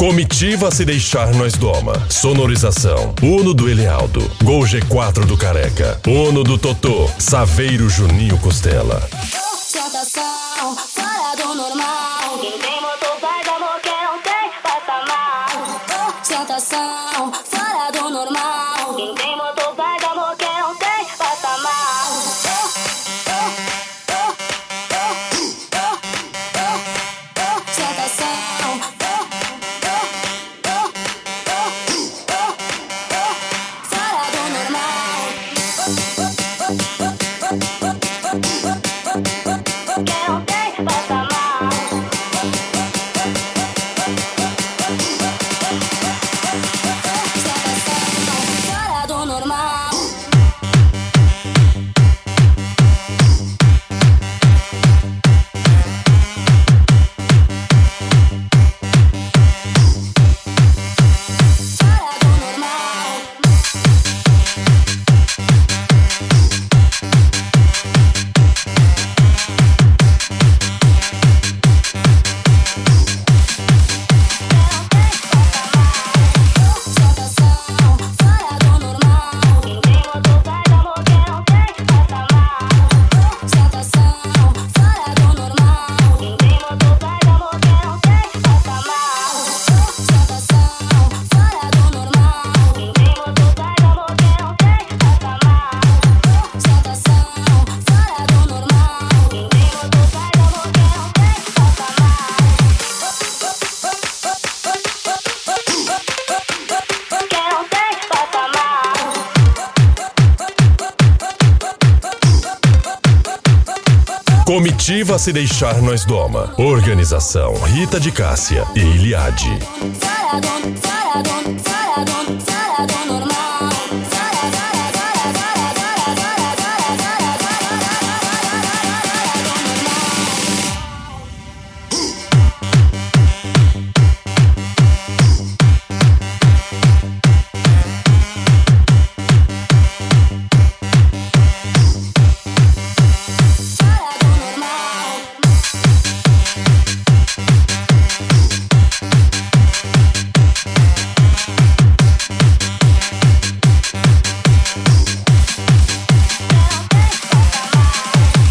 Comitiva se deixar nós doma. Sonorização. Uno do Elialdo. Gol G4 do Careca. Uno do Totô. Saveiro Juninho Costela. Ostentação, fora do normal. Quem tem motor faz amor, quem não tem passa mal. Ostentação, fora do normal. Quem tem motor faz amor, quem não tem passa mal. Ostentação, fora do normal. Quem não tem passa mal. Ostentação, fora do normal. Fora do normal. Ostentação, fora do normal. Quem tem motor faz amor, quem não tem passa mal. Ostentação, fora do normal. Quem tem motor faz amor, quem não tem passa mal. Ostentação, fora do normal. Quem tem motor faz amor, quem não tem passa mal. Ostentação, fora do normal. Quem tem motor faz amor, quem não tem passa mal. Quem não tem passa mal. Comitiva se deixar nós doma. Organização Rita de Cássia e Iliade. Fora do